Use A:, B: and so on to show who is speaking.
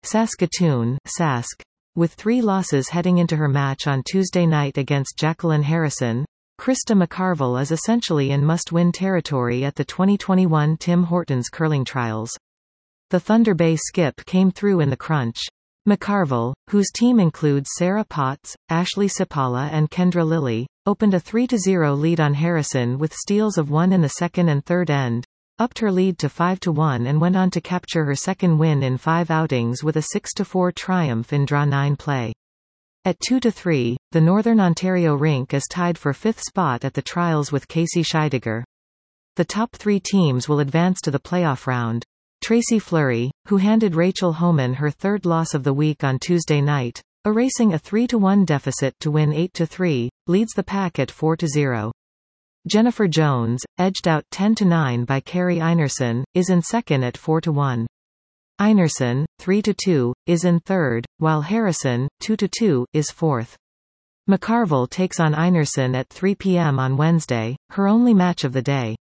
A: Saskatoon Sask. With 3 losses heading into her match on Tuesday night against Jacqueline Harrison, Krista McCarville is essentially in must-win territory at the 2021 Tim Hortons curling trials. The Thunder Bay skip came through in the crunch. McCarville, whose team includes Sarah Potts, Ashley Sipala and Kendra Lilly, opened a 3-0 lead on Harrison with steals of 1 in the second and third end, upped her lead to 5-1 and went on to capture her second win in 5 outings with a 6-4 triumph in draw 9 play. At 2-3, the Northern Ontario rink is tied for 5th spot at the trials with Casey Scheidegger. The top 3 teams will advance to the playoff round. Tracy Fleury, who handed Rachel Homan her 3rd loss of the week on Tuesday night, erasing a 3-1 deficit to win 8-3, leads the pack at 4-0. Jennifer Jones, edged out 10-9 by Carrie Einerson, is in second at 4-1. Einerson, 3-2, is in third, while Harrison, 2-2, is fourth. McCarville takes on Einerson at 3 p.m. on Wednesday, her only match of the day.